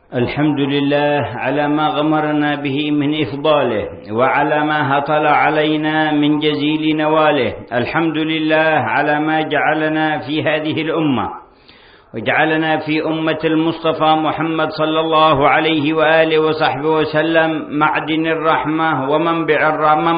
الحمد لله على ما غمرنا به من إفضاله وعلى ما هطل علينا من جزيل نواله. الحمد لله على ما جعلنا في هذه الأمة وجعلنا في أمة المصطفى محمد صلى الله عليه وآله وصحبه وسلم معدن الرحمة ومنبع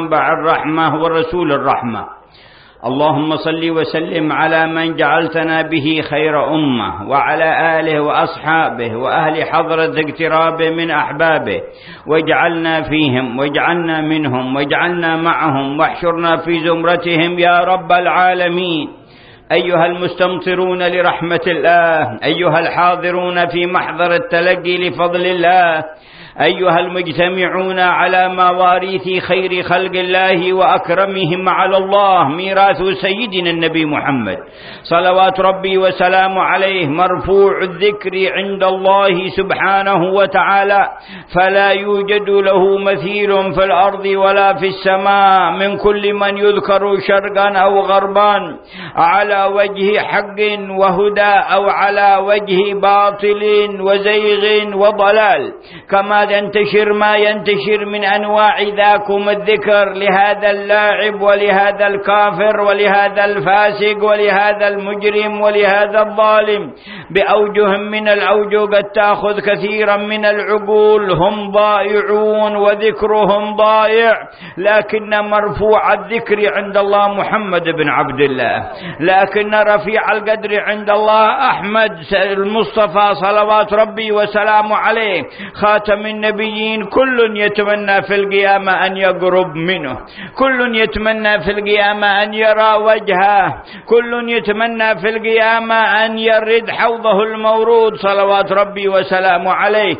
الرحمة ورسول الرحمة. اللهم صل وسلم على من جعلتنا به خير أمة وعلى آله وأصحابه وأهل حضرة اقترابه من أحبابه، واجعلنا فيهم واجعلنا منهم واجعلنا معهم واحشرنا في زمرتهم يا رب العالمين. أيها المستمطرون لرحمة الله، أيها الحاضرون في محضر التلقي لفضل الله، أيها المجتمعون على مواريث خير خلق الله وأكرمهم على الله ميراث سيدنا النبي محمد صلوات ربي وسلامه عليه، مرفوع الذكر عند الله سبحانه وتعالى، فلا يوجد له مثيل في الأرض ولا في السماء من كل من يذكر شرقا أو غربا، على وجه حق وهدى أو على وجه باطل وزيغ وضلال، كما ينتشر ما ينتشر من أنواع ذاكم الذكر لهذا اللاعب ولهذا الكافر ولهذا الفاسق ولهذا المجرم ولهذا الظالم بأوجه من الأوجه قد تأخذ كثيرا من العقول، هم ضائعون وذكرهم ضائع، لكن مرفوع الذكر عند الله محمد بن عبد الله، لكن رفيع القدر عند الله أحمد المصطفى صلوات ربي وسلامه عليه خاتم النبيين. كل يتمنى في القيامة أن يقرب منه، كل يتمنى في القيامة أن يرى وجهه، كل يتمنى في القيامة أن يرد حوضه المورود صلوات ربي وسلامه عليه.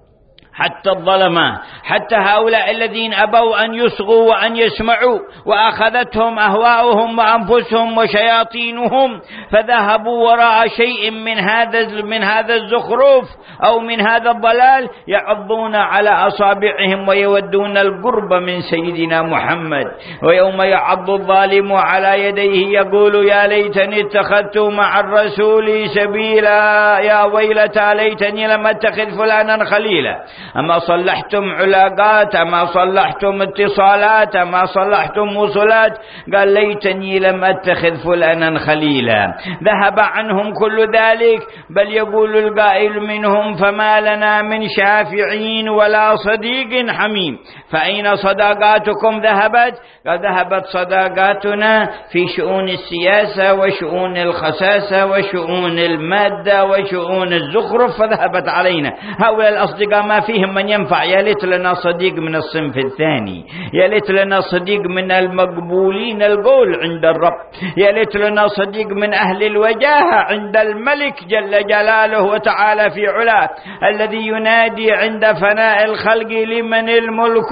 حتى الظلمة، حتى هؤلاء الذين أبوا أن يصغوا وأن يسمعوا وأخذتهم أهواؤهم وأنفسهم وشياطينهم فذهبوا وراء شيء من هذا الزخرف أو من هذا الضلال، يعضون على أصابعهم ويودون القرب من سيدنا محمد. ويوم يعض الظالم على يديه يقول يا ليتني اتخذت مع الرسول سبيلا، يا ويلتى ليتني لم اتخذ فلانا خليلا. أما صلحتم علاقات، أما صلحتم اتصالات، أما صلحتم وصلات، قال ليتني لم أتخذ فلانا خليلا. ذهب عنهم كل ذلك، بل يقول القائل منهم فما لنا من شافعين ولا صديق حميم، فأين صداقاتكم ذهبت؟ قال ذهبت صداقاتنا في شؤون السياسة وشؤون الخساسة وشؤون المادة وشؤون الزخرف، فذهبت علينا. هؤلاء الأصدقاء ما فيهم من ينفع. يا ليت لنا صديق من الصنف الثاني، يا ليت لنا صديق من المقبولين القول عند الرب، يا ليت لنا صديق من أهل الوجاهة عند الملك جل جلاله وتعالى في علاه، الذي ينادي عند فناء الخلق لمن الملك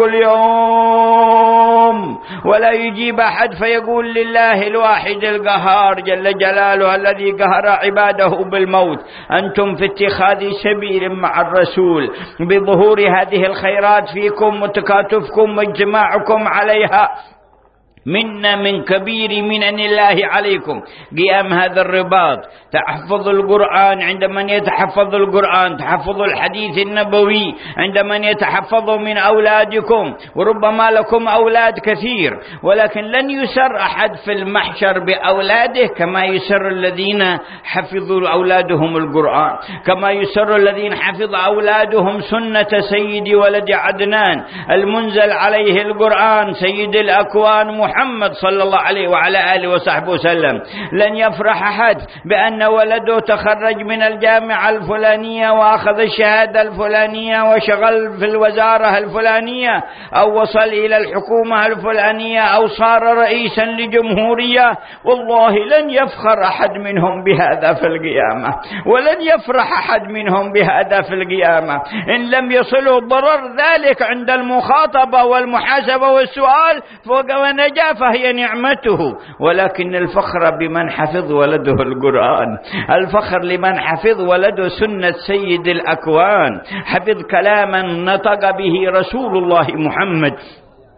اليوم، ولا يجيب أحد فيقول لله الواحد القهار جل جلاله الذي قهر عباده بالموت. أنتم في اتخاذ سبيل مع الرسول بظهور هذه الخيرات فيكم وتكاتفكم واجتماعكم عليها، منا من كبير منن الله عليكم قيام هذا الرباط، تحفظ القرآن عند من يتحفظ القرآن، تحفظ الحديث النبوي عند من يتحفظ من أولادكم، وربما لكم أولاد كثير، ولكن لن يسر أحد في المحشر بأولاده كما يسر الذين حفظوا أولادهم القرآن، كما يسر الذين حفظ أولادهم سنة سيد ولد عدنان المنزل عليه القرآن سيد الأكوان محمد صلى الله عليه وعلى آله وصحبه وسلم. لن يفرح أحد بأن ولده تخرج من الجامعة الفلانية وأخذ الشهادة الفلانية وشغل في الوزارة الفلانية أو وصل إلى الحكومة الفلانية أو صار رئيسا لجمهورية. والله لن يفخر أحد منهم بهذا في القيامة، ولن يفرح أحد منهم بهذا في القيامة إن لم يصلوا ضرر ذلك عند المخاطبة والمحاسبة والسؤال ونجا فهي نعمته. ولكن الفخر بمن حفظ ولده القرآن، الفخر لمن حفظ ولده سنة سيد الأكوان، حفظ كلاما نطق به رسول الله محمد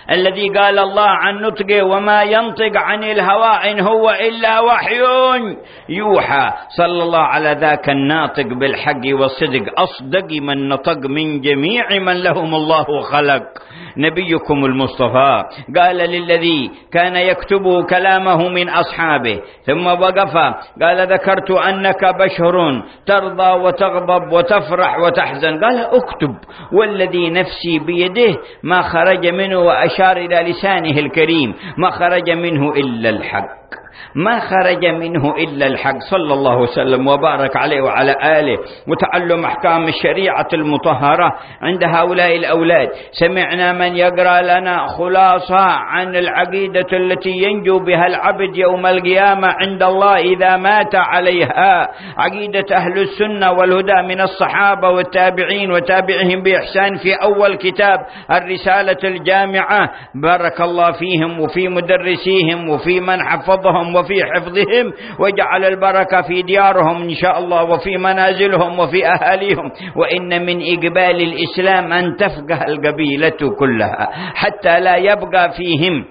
الذي قال الله عن نطقه وما ينطق عن الهوى إن هو إلا وحي يوحى. صلى الله على ذاك الناطق بالحق والصدق أصدق من نطق من جميع من لهم الله خلق، نبيكم المصطفى. قال للذي كان يكتب كلامه من أصحابه ثم وقف قال ذكرت أنك بشر ترضى وتغضب وتفرح وتحزن، قال اكتب والذي نفسي بيده ما خرج منه، وأشار إلى لسانه الكريم ما خرج منه إلا الحق، ما خرج منه إلا الحق. صلى الله وسلم وبارك عليه وعلى آله. وتعلم أحكام الشريعة المطهرة عند هؤلاء الأولاد. سمعنا من يقرأ لنا خلاصة عن العقيدة التي ينجو بها العبد يوم القيامة عند الله إذا مات عليها، عقيدة أهل السنة والهدى من الصحابة والتابعين وتابعهم بإحسان في أول كتاب الرسالة الجامعة. بارك الله فيهم وفي مدرسيهم وفي من حفظهم وفي حفظهم، وجعل البركة في ديارهم إن شاء الله وفي منازلهم وفي أهاليهم. وإن من إقبال الإسلام أن تفقه القبيلة كلها حتى لا يبقى فيهم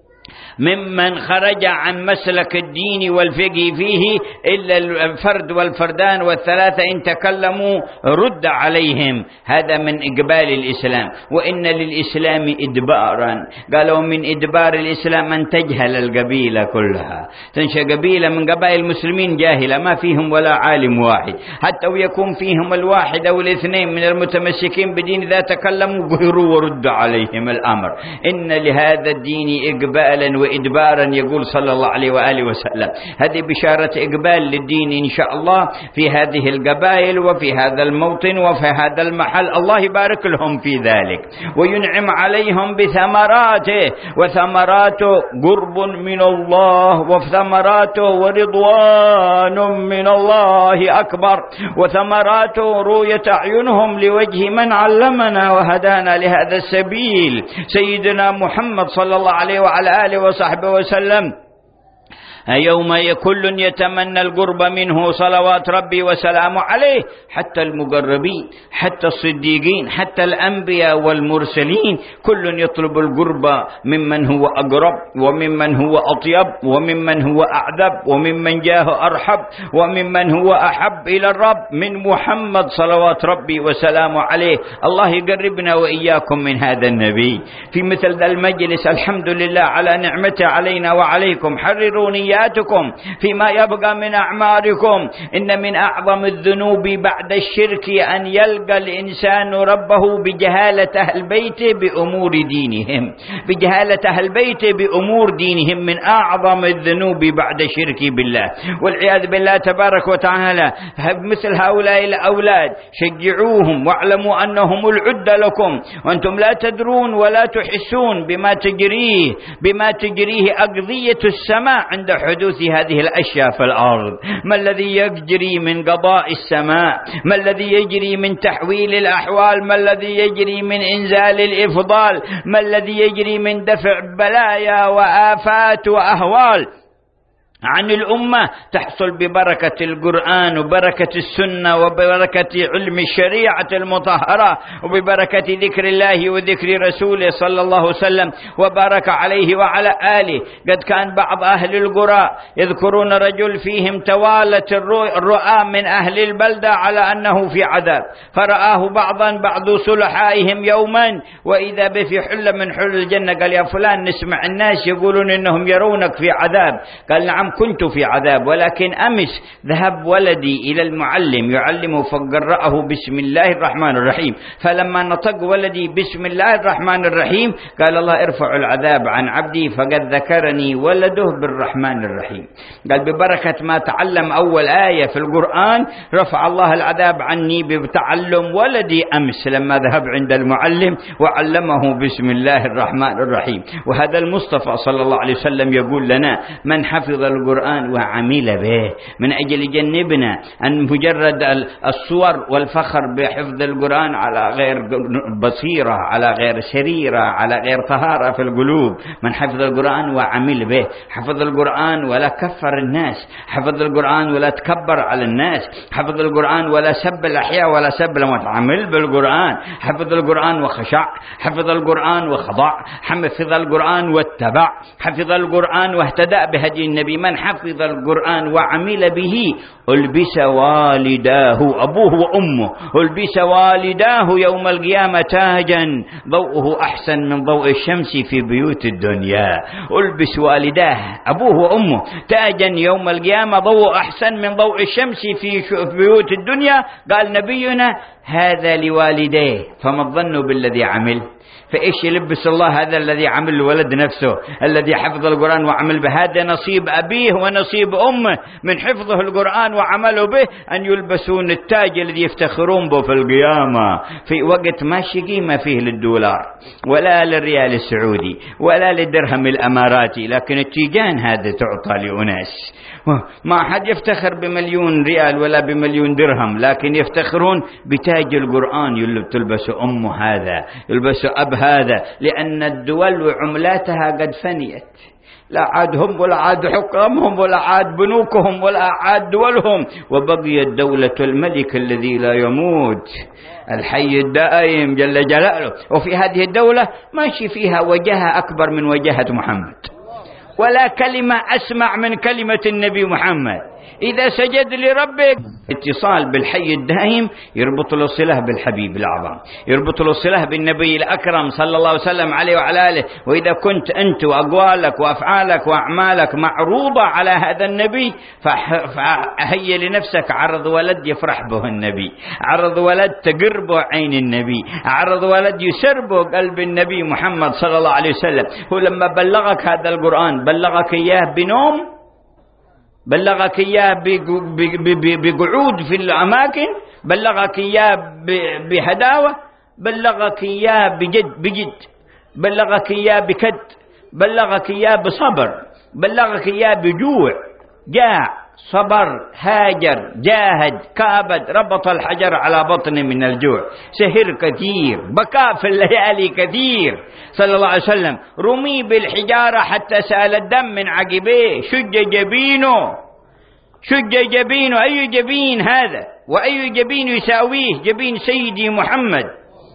ممن خرج عن مسلك الدين والفقه فيه إلا الفرد والفردان والثلاثة إن تكلموا رد عليهم. هذا من إقبال الإسلام. وإن للإسلام إدبارا، قالوا من إدبار الإسلام أن تجهل القبيلة كلها، تنشأ قبيلة من قبائل المسلمين جاهلة ما فيهم ولا عالم واحد، حتى ويكون فيهم الواحد أو الاثنين من المتمسكين بدين إذا تكلموا قهروا وردوا عليهم الأمر. إن لهذا الدين إقبالا وإدبارا، يقول صلى الله عليه وآله وسلم. هذه بشارة إقبال للدين إن شاء الله في هذه القبائل وفي هذا الموطن وفي هذا المحل. الله يبارك لهم في ذلك وينعم عليهم بثمراته، وثمراته قرب من الله، وثمراته ورضوان من الله أكبر، وثمراته رؤية أعينهم لوجه من علمنا وهدانا لهذا السبيل سيدنا محمد صلى الله عليه وعلى آله وصحبه وسلم. يوم كل يتمنى القرب منه صلوات ربي وسلامه عليه، حتى المقربين حتى الصديقين حتى الأنبياء والمرسلين كل يطلب القرب ممن هو أقرب وممن هو أطيب وممن هو أعذب وممن جاه أرحب وممن هو أحب إلى الرب من محمد صلوات ربي وسلامه عليه. الله يقربنا وإياكم من هذا النبي في مثل ذا المجلس. الحمد لله على نعمته علينا وعليكم. حرروا نياتكم فيما يبقى من أعماركم. إن من أعظم الذنوب بعد الشرك أن يلقى الإنسان ربه بجهالة أهل بيته بأمور دينهم، بجهالة أهل بيته بأمور دينهم من أعظم الذنوب بعد الشرك بالله والعياذ بالله تبارك وتعالى. مثل هؤلاء الأولاد شجعوهم واعلموا أنهم العدة لكم، وأنتم لا تدرون ولا تحسون بما تجريه أقضية السماء عند حدوث هذه الأشياء في الأرض. ما الذي يجري من قضاء السماء، ما الذي يجري من تحويل الأحوال، ما الذي يجري من إنزال الإفضال، ما الذي يجري من دفع بلايا وآفات وأهوال عن الأمة تحصل ببركة القرآن وبركة السنة وببركة علم الشريعة المطهرة وببركة ذكر الله وذكر رسوله صلى الله عليه وسلم وبارك عليه وعلى آله. قد كان بعض أهل القرى يذكرون رجل فيهم توالت الرؤى من أهل البلدة على أنه في عذاب، فرآه بعض صلحائهم يوما وإذا به في حلة من حل الجنة. قال يا فلان نسمع الناس يقولون إنهم يرونك في عذاب. قال نعم كنت في عذاب، ولكن أمس ذهب ولدي إلى المعلم يعلمه فقرأه بسم الله الرحمن الرحيم، فلما نطق ولدي بسم الله الرحمن الرحيم قال الله ارفع العذاب عن عبدي فقد ذكرني ولده بالرحمن الرحيم. قال ببركة ما تعلم أول آية في القرآن رفع الله العذاب عني بتعلم ولدي أمس لما ذهب عند المعلم وعلمه بسم الله الرحمن الرحيم. وهذا المصطفى صلى الله عليه وسلم يقول لنا من حفظ القرآن وعمل به، من أجل يجنبنا أن مجرد الصور والفخر بحفظ القرآن على غير بصيرة، على غير سريرة، على غير طهارة في القلوب. من حفظ القرآن وعمل به، حفظ القرآن ولا كفر الناس، حفظ القرآن ولا تكبر على الناس، حفظ القرآن ولا سب الأحياء ولا سب الأموات، عمل بالقرآن، حفظ القرآن وخشع، حفظ القرآن وخضع، حفظ القرآن واتبع، حفظ القرآن واهتدى بهدي النبي. من حفظ القرآن وعمل به ألبس والداه، أبوه وأمه، ألبس والداه يوم القيامة تاجا ضوءه أحسن من ضوء الشمس في بيوت الدنيا. ألبس والداه أبوه وأمه تاجا يوم القيامة ضوء أحسن من ضوء الشمس في بيوت الدنيا. قال نبينا هذا لوالديه، فما الظن بالذي عمل؟ فإيش يلبس الله هذا الذي عمل ولد نفسه، الذي حفظ القرآن وعمل به؟ هذا نصيب أبيه ونصيب أمه من حفظه القرآن وعمله به، أن يلبسون التاج الذي يفتخرون به في القيامة، في وقت ما قيمة فيه للدولار ولا للريال السعودي ولا للدرهم الأماراتي، لكن التيجان هذا تعطى لأناس. ما أحد يفتخر بمليون ريال ولا بمليون درهم، لكن يفتخرون بتاج القرآن تلبس أم هذا، يلبس أب هذا، لأن الدول وعملاتها قد فنيت، لا عاد هم ولا عاد حكامهم ولا عاد بنوكهم ولا عاد دولهم، وبقيت دولة الملك الذي لا يموت الحي الدائم جل جلاله. وفي هذه الدولة ماشي فيها وجهة أكبر من وجهة محمد، ولا كلمة أسمع من كلمة النبي محمد. إذا سجد لربك اتصال بالحي الدائم يربط له صلة بالحبيب الأعظم، يربط له صلة بالنبي الأكرم صلى الله عليه وسلم عليه وعلى آله. وإذا كنت أنت وأقوالك وأفعالك وأعمالك معروضة على هذا النبي، فهي لنفسك عرض ولد يفرح به النبي، عرض ولد تقر به عين النبي، عرض ولد يسر به قلب النبي محمد صلى الله عليه وسلم. هو لما بلغك هذا القرآن بلغك إياه بنوم، بلغك إياه بقعود في الأماكن، بلغك إياه بهداوة، بلغك إياه بجد، بلغك إياه بكد، بلغك إياه بصبر، بلغك إياه بجوع، جاع، صبر، هاجر، جاهد، كابد، ربط الحجر على بطنه من الجوع، سهر كثير، بكى في الليالي كثير صلى الله عليه وسلم، رمي بالحجارة حتى سال الدم من عقبيه، شج جبينه، شج جبينه. أي جبين هذا وأي جبين يساويه؟ جبين سيدي محمد.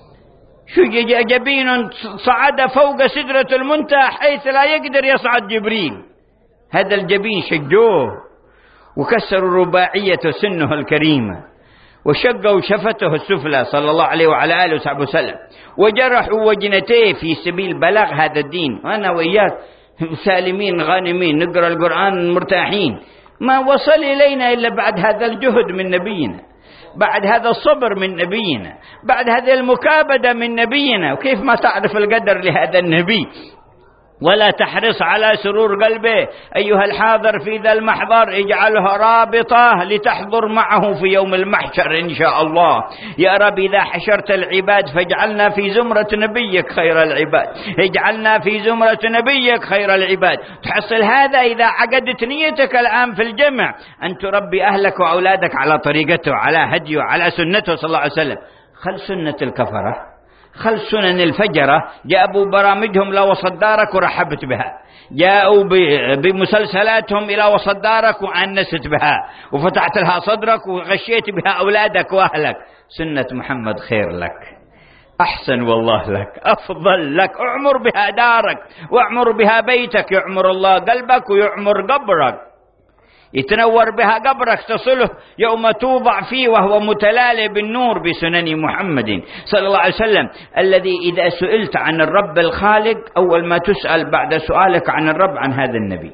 شج جبين صعد فوق سدرة المنتهى حيث لا يقدر يصعد جبريل. هذا الجبين شجوه وكسروا رباعية سنه الكريمة، وشقوا شفته السفلى صلى الله عليه وعلى آله وصحبه وسلم، وجرحوا وجنتيه في سبيل بلاغ هذا الدين. وأنا وإياك سالمين غانمين نقرأ القرآن مرتاحين، ما وصل إلينا إلا بعد هذا الجهد من نبينا، بعد هذا الصبر من نبينا، بعد هذه المكابدة من نبينا. وكيف ما تعرف القدر لهذا النبي ولا تحرص على سرور قلبه؟ أيها الحاضر في ذا المحضر اجعله رابطة لتحضر معه في يوم المحشر إن شاء الله. يا رب إذا حشرت العباد فاجعلنا في زمرة نبيك خير العباد، اجعلنا في زمرة نبيك خير العباد. تحصل هذا إذا عقدت نيتك الآن في الجمع أن تربي أهلك وأولادك على طريقته، على هديه، على سنته صلى الله عليه وسلم. خل سنة الكفرة، خل سنن الفجرة، جابوا برامجهم إلى وسط دارك ورحبت بها، جاءوا بمسلسلاتهم إلى وسط دارك وأنست بها وفتحت لها صدرك وغشيت بها أولادك وأهلك. سنة محمد خير لك، أحسن والله لك، أفضل لك. اعمر بها دارك واعمر بها بيتك، يعمر الله قلبك ويعمر قبرك، يتنور بها قبرك، تصله يوم توضع فيه وهو متلالي بالنور بسنن محمد صلى الله عليه وسلم، الذي إذا سئلت عن الرب الخالق أول ما تسأل بعد سؤالك عن الرب عن هذا النبي.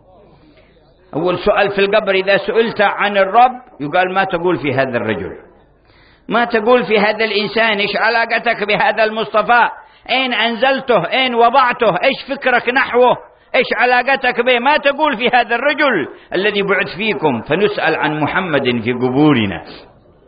أول سؤال في القبر إذا سئلت عن الرب يقال ما تقول في هذا الرجل، ما تقول في هذا الإنسان، إيش علاقتك بهذا المصطفى، أين أنزلته، أين وضعته، إيش فكرك نحوه، إيش علاقتك به. ما تقول في هذا الرجل الذي بعث فيكم. فنسأل عن محمد في قبورنا.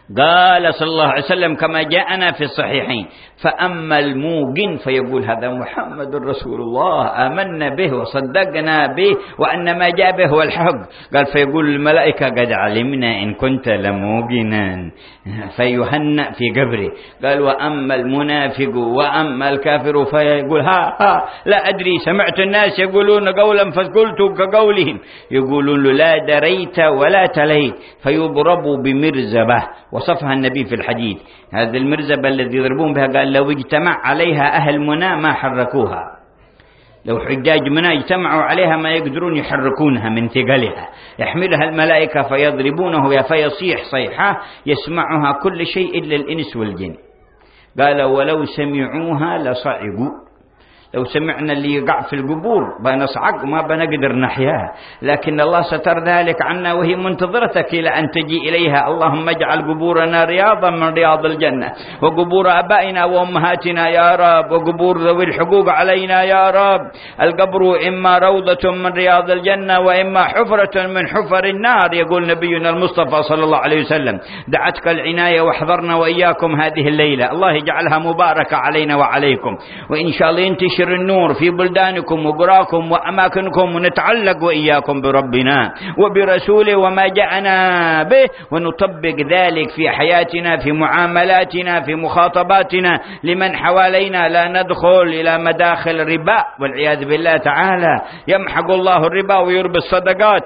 قال صلى الله عليه وسلم كما جاءنا في الصحيحين: فأما الموقن فيقول هذا محمد رسول الله، آمنا به وصدقنا به وأن ما جاء به هو الحق. قال فيقول الملائكة: قد علمنا إن كنت لموقنا، فيهنأ في قبره. قال: وأما المنافق وأما الكافر فيقول: ها لا أدري، سمعت الناس يقولون قولا فقلت كقولهم. يقولون له: لا دريت ولا تليت، فيضرب بمرزبة، وصفها النبي في الحديث. هذه المرزبة الذي يضربون بها قال: لو اجتمع عليها أهل منى ما حركوها، لو حجاج منى اجتمعوا عليها ما يقدرون يحركونها من ثقلها. يحملها الملائكة فيضربونه فيصيح صيحة يسمعها كل شيء إلا الإنس والجن. قال: ولو سمعوها لصعقوا، لو سمعنا اللي يقع في القبور بنصعق ما بنقدر نحياها، لكن الله ستر ذلك عنا وهي منتظرتك إلى أن تجي إليها. اللهم اجعل قبورنا رياضا من رياض الجنة، وقبور أبائنا وأمهاتنا يا رب، وقبور ذوي الحقوق علينا يا رب. القبر إما روضة من رياض الجنة وإما حفرة من حفر النار. يقول نبينا المصطفى صلى الله عليه وسلم: دعتك العناية واحضرنا وإياكم هذه الليلة، الله يجعلها مباركة علينا وعليكم، وإن شاء الله ينتشر النور في بلدانكم وقراكم وأماكنكم، ونتعلق وإياكم بربنا وبرسوله وما جاءنا به، ونطبق ذلك في حياتنا، في معاملاتنا، في مخاطباتنا لمن حوالينا. لا ندخل إلى مداخل الربا والعياذ بالله تعالى. يمحق الله الربا ويربي الصدقات.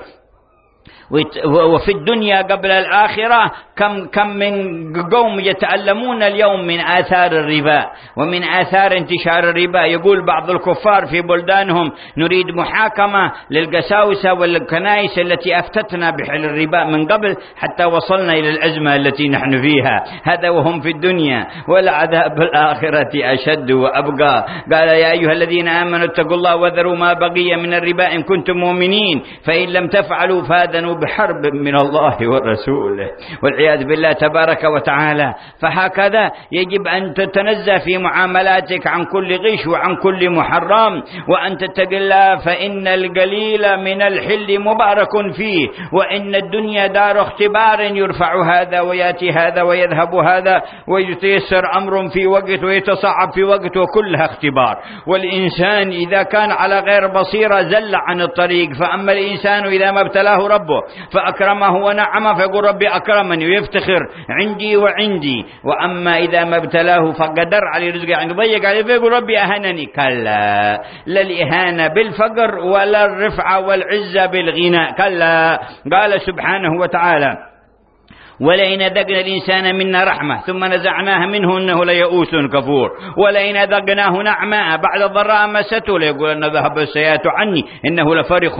وفي الدنيا قبل الآخرة كم من قوم يتألمون اليوم من آثار الربا ومن آثار انتشار الربا. يقول بعض الكفار في بلدانهم: نريد محاكمة للقساوسة والكنائس التي أفتتنا بحل الربا من قبل حتى وصلنا إلى الأزمة التي نحن فيها. هذا وهم في الدنيا، والعذاب الآخرة أشد وأبقى. قال: يا أيها الذين آمنوا اتقوا الله وذروا ما بقي من الربا إن كنتم مؤمنين، فإن لم تفعلوا فآذنوا بحرب من الله ورسوله، والعياذ بالله تبارك وتعالى. فهكذا يجب أن تتنزه في معاملاتك عن كل غش وعن كل محرم، وأن تتقي الله، فإن القليل من الحل مبارك فيه، وإن الدنيا دار اختبار، يرفع هذا ويأتي هذا ويذهب هذا، ويتيسر أمر في وقت ويتصعب في وقت، وكلها اختبار. والإنسان إذا كان على غير بصيرة زل عن الطريق. فأما الإنسان إذا ما ابتلاه ربه فأكرمه ونعمه فيقول: ربي أكرمني، ويفتخر عندي وعندي. وأما إذا ما ابتلاه فقدر عليه رزقه، يعني ضيق عليه، فيقول: ربي أهنني. كلا، لا الإهانة بالفقر ولا الرفعة والعزة بالغنى، كلا. قال سبحانه وتعالى: ولئن أذقنا الإنسان منا رحمة ثم نزعناها منه إنه ليئوس كفور، ولئن أذقناه نعماء بعد ضراء مسته ليقول أن ذهب السيئات عني إنه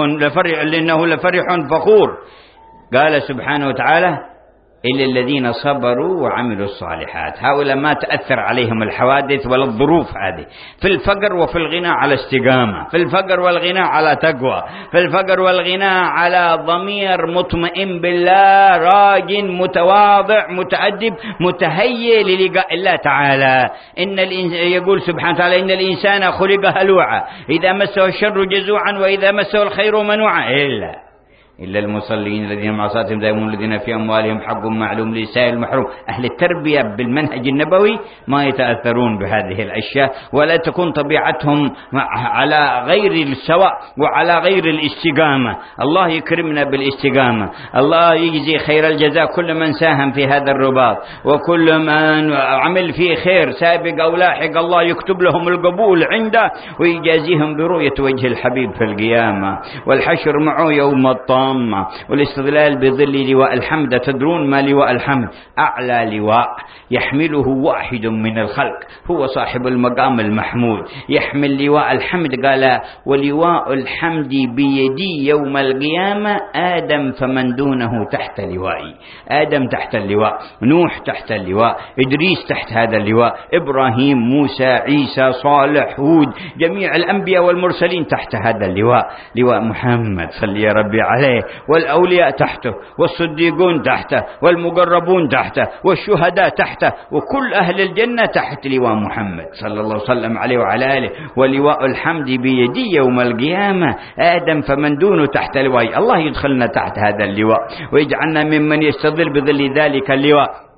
لفرح فخور. قال سبحانه وتعالى: إلا الذين صبروا وعملوا الصالحات، هؤلاء ما تأثر عليهم الحوادث ولا الظروف هذه. في الفقر وفي الغنى على استقامة، في الفقر والغنى على تقوى، في الفقر والغنى على ضمير مطمئن بالله، راج متواضع متأدب متهيئ للقاء الله تعالى. يقول سبحانه وتعالى: إن الإنسان خلق هلوعا إذا مسه الشر جزوعا وإذا مسه الخير منوعا إلا المصلين الذين مع صلاتهم دائمون الذين في أموالهم حق معلوم للسائل المحروم. أهل التربية بالمنهج النبوي ما يتأثرون بهذه الأشياء، ولا تكون طبيعتهم على غير السواء وعلى غير الاستقامة. الله يكرمنا بالاستقامة. الله يجزي خير الجزاء كل من ساهم في هذا الرباط، وكل من عمل فيه خير سابق أو لاحق، الله يكتب لهم القبول عنده ويجازيهم برؤية وجه الحبيب في القيامة، والحشر معه يوم الطامة، والاستظلال بظل لواء الحمد. تدرون ما لواء الحمد؟ أعلى لواء يحمله واحد من الخلق، هو صاحب المقام المحمود، يحمل لواء الحمد. قال: ولواء الحمد بيدي يوم القيامة آدم فمن دونه تحت لوائي. آدم تحت اللواء، نوح تحت اللواء، إدريس تحت هذا اللواء، إبراهيم، موسى، عيسى، صالح، هود، جميع الأنبياء والمرسلين تحت هذا اللواء، لواء محمد صلى يا ربي عليه. والأولياء تحته، والصديقون تحته، والمقربون تحته، والشهداء تحته، وكل أهل الجنة تحت لواء محمد صلى الله وسلم عليه وعلى آله. ولواء الحمد بيدي يوم القيامة آدم فمن دونه تحت لواء. الله يدخلنا تحت هذا اللواء ويجعلنا ممن يستظل بظل ذلك اللواء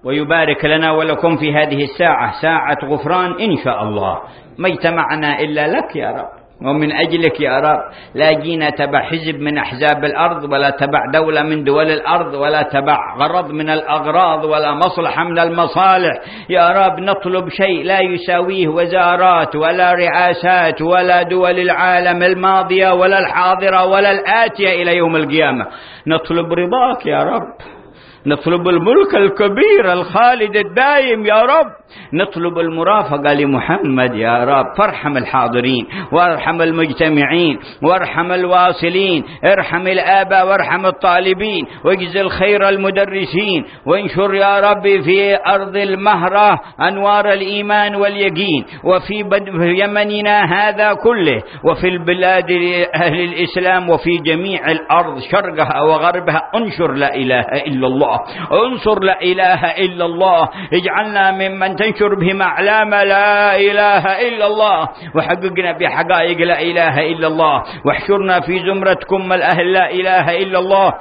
ويبارك لنا ولكم في هذه الساعة، ساعة غفران إن شاء الله. ما اجتمعنا إلا لك يا رب ومن أجلك يا رب. لا جينا تبع حزب من أحزاب الأرض، ولا تبع دولة من دول الأرض، ولا تبع غرض من الأغراض، ولا مصلحة من المصالح يا رب. نطلب شيء لا يساويه وزارات ولا رئاسات ولا دول العالم الماضية ولا الحاضرة ولا الآتية إلى يوم القيامة. نطلب رضاك يا رب، نطلب الملك الكبير الخالد الدائم يا رب، نطلب المرافقة لمحمد يا رب. فارحم الحاضرين وارحم المجتمعين وارحم الواصلين، ارحم الآباء وارحم الطالبين، واجزل خير المدرسين، وانشر يا رب في أرض المهرة أنوار الإيمان واليقين، وفي يمننا هذا كله، وفي البلاد أهل الإسلام، وفي جميع الأرض شرقها وغربها. انشر لا إله إلا الله، انصر لا إله إلا الله. اجعلنا ممن تنشر بهم أعلام لا إله إلا الله، وحققنا بحقائق لا إله إلا الله، واحشرنا في زمرتكم الأهل لا إله إلا الله.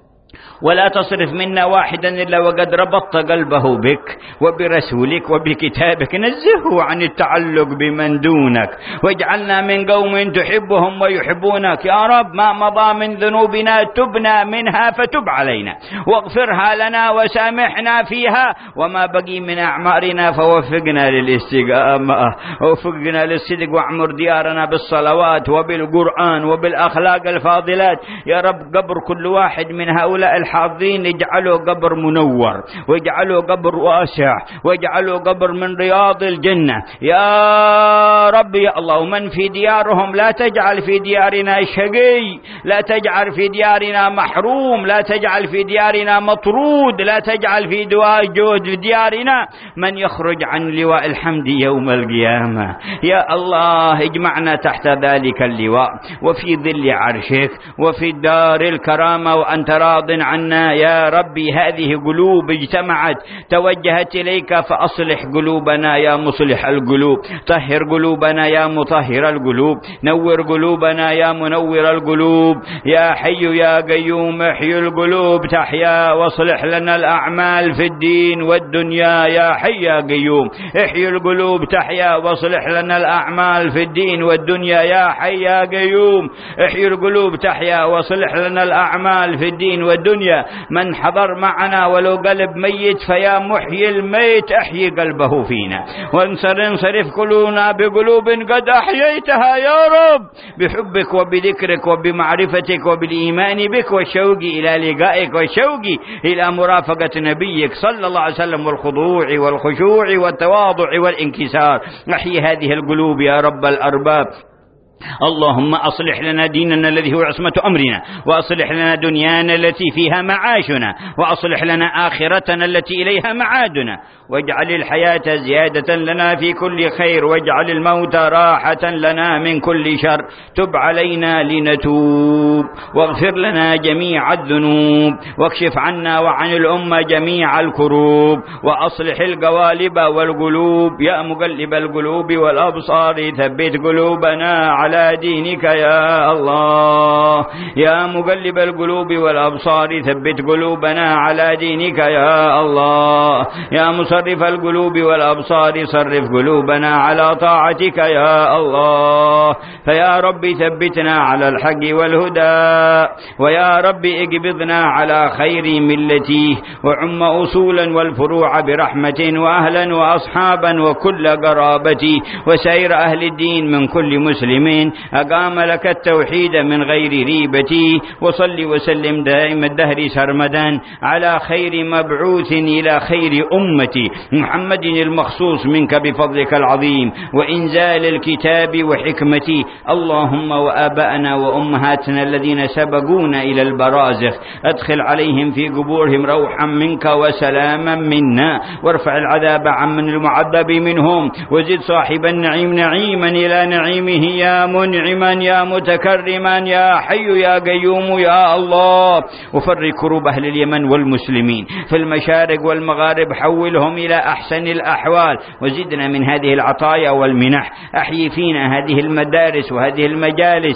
ولا تصرف منا واحدا إلا وقد ربطت قلبه بك وبرسولك وبكتابك. نزهه عن التعلق بمن دونك، واجعلنا من قوم تحبهم ويحبونك يا رب. ما مضى من ذنوبنا تبنا منها فتب علينا واغفرها لنا وسامحنا فيها، وما بقي من أعمارنا فوفقنا للاستقامة، ووفقنا للصدق، واعمر ديارنا بالصلوات وبالقرآن وبالأخلاق الفاضلات يا رب. قبر كل واحد من هؤلاء الحاضرين اجعله قبر منور، واجعله قبر واسع، واجعله قبر من رياض الجنة يا رب يا الله. ومن في ديارهم لا تجعل في ديارنا شقي، لا تجعل في ديارنا محروم، لا تجعل في ديارنا مطرود، لا تجعل في ديارنا من يخرج عن لواء الحمد يوم القيامة يا الله. اجمعنا تحت ذلك اللواء وفي ظل عرشك وفي دار الكرامة، وأنت راض عنا يا ربي. هذه قلوب اجتمعت توجهت إليك، فأصلح قلوبنا يا مصلح القلوب، طهر قلوبنا يا مطهر القلوب، نور قلوبنا يا منور القلوب، يا حي يا قيوم احيي القلوب تحيا، واصلح لنا الأعمال في الدين والدنيا يا حي يا قيوم. احيي القلوب تحيا واصلح لنا الأعمال في الدين والدنيا يا حي يا قيوم. احيي القلوب تحيا واصلح لنا الأعمال في الدين والدنيا. من حضر معنا ولو قلب ميت فيا محيي الميت احيي قلبه فينا، وانصرف قلوبنا بقلوب قد احييتها يا رب، بحبك وبذكرك وبمعرفتك وبالإيمان بك، والشوق إلى لقائك، والشوق إلى مرافقة نبيك صلى الله عليه وسلم، والخضوع والخشوع والتواضع والانكسار. احيي هذه القلوب يا رب الأرباب. اللهم أصلح لنا ديننا الذي هو عصمة أمرنا، وأصلح لنا دنيانا التي فيها معاشنا، وأصلح لنا آخرتنا التي إليها معادنا، واجعل الحياة زيادة لنا في كل خير، واجعل الموت راحة لنا من كل شر. تب علينا لنتوب، واغفر لنا جميع الذنوب، واكشف عنا وعن الأمة جميع الكروب، وأصلح القوالب والقلوب. يا مقلب القلوب والأبصار ثبت قلوبنا على دينك يا الله. يا مقلب القلوب والأبصار ثبت قلوبنا على دينك يا الله. يا مصرف القلوب والأبصار صرف قلوبنا على طاعتك يا الله. فيا رب ثبتنا على الحق والهدى، ويا رب اقبضنا على خير ملتي، وعم أصولا والفروع برحمة، وأهلا وأصحابا وكل قرابتي، وسائر أهل الدين من كل مسلم أقام لك التوحيد من غير ريبتي. وصل وسلم دائم الدهر سرمدا على خير مبعوث إلى خير أمتي محمد المخصوص منك بفضلك العظيم وإنزال الكتاب وحكمتي. اللهم وآباءنا وأمهاتنا الذين سبقونا إلى البرازخ أدخل عليهم في قبورهم روحا منك وسلاما منا، وارفع العذاب عمن المعذب منهم، وزد صاحب النعيم نعيما إلى نعيمه يا منعما يا متكرما يا حي يا قيوم يا الله. وفرج كروب أهل اليمن والمسلمين في المشارق والمغارب، حولهم إلى أحسن الأحوال، وزدنا من هذه العطايا والمنح. أحيي فينا هذه المدارس وهذه المجالس،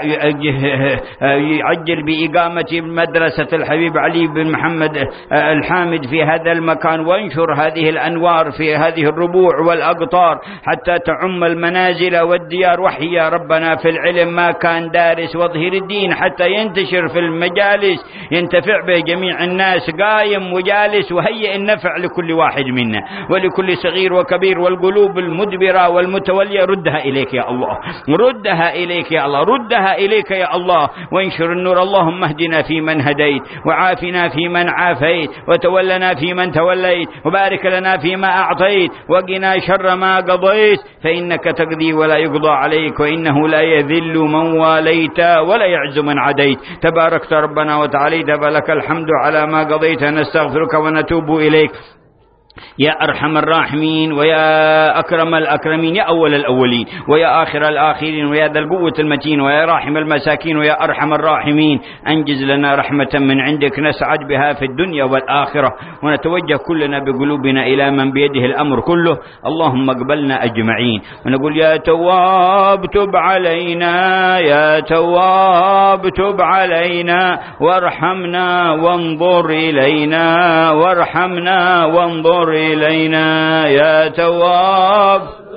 يعجل بإقامة مدرسة الحبيب علي بن محمد الحامد في هذا المكان، وانشر هذه الأنوار في هذه الربوع والأقطار حتى تعم المنازل والديار. وحي يا ربنا في العلم ما كان دارس، واظهر الدين حتى ينتشر في المجالس ينتفع به جميع الناس، قايم وجالس، وهيئ النفع لكل واحد منا ولكل صغير وكبير. والقلوب المدبرة والمتولية ردها إليك يا الله، ردها إليك يا الله، ردها إليك يا الله. وانشر النور. اللهم اهدنا فيمن هديت، وعافنا فيمن عافيت، وتولنا فيمن توليت، وبارك لنا فيما أعطيت، وقنا شر ما قضيت، فإنك تقضي ولا يقضى عليك، وإنه لا يذل من واليت ولا يعز من عديت. تباركت ربنا وتعاليت، فلك الحمد على ما قضيت. نستغفرك ونتوب إليك يا أرحم الراحمين، ويا أكرم الأكرمين، يا أول الأولين ويا آخر الآخرين، ويا ذا القوة المتين، ويا راحم المساكين، ويا أرحم الراحمين. أنجز لنا رحمة من عندك نسعد بها في الدنيا والآخرة، ونتوجه كلنا بقلوبنا إلى من بيده الأمر كله. اللهم اقبلنا أجمعين، ونقول يا تواب تب علينا، يا تواب تب علينا، وارحمنا وانظر إلينا، وارحمنا وانظر إلينا يا تواب.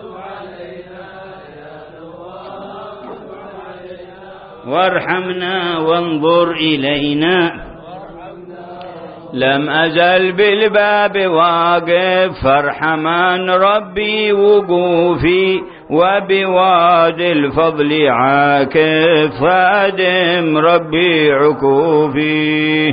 وارحمنا وانظر إلينا. لم أزل بالباب واقف، فارحمن ربي وقوفي، وبوادي الفضل عاكف، فادم ربي عكوفي.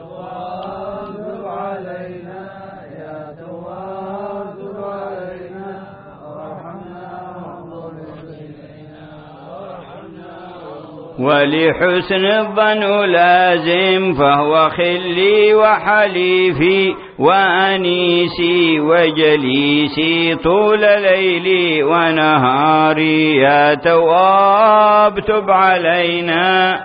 ولحسن الظن لازم، فهو خلي وحليفي وأنيسي وجليسي طول ليلي ونهاري. يا تواب تب علينا،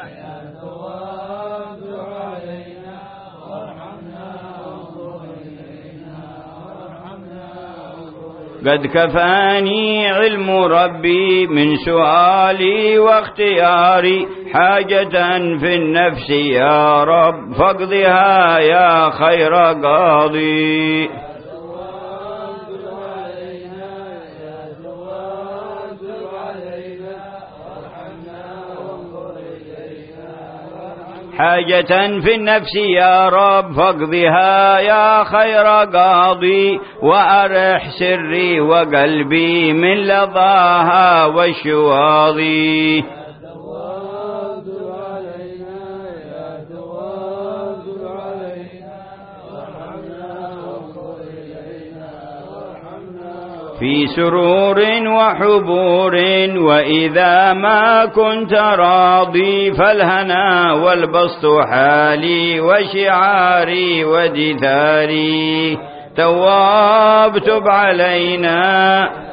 قد كفاني علم ربي من سؤالي واختياري، حاجة في النفس يا رب فاقضها يا خير قاضي. حاجة في النفس يا رب فاقضها يا خير قاضي، وأرح سري وقلبي من لظاها والشواظي. في سرور وحبور، وإذا ما كنت راضي، فالهنا والبسط حالي وشعاري ودثاري. تواب تب علينا.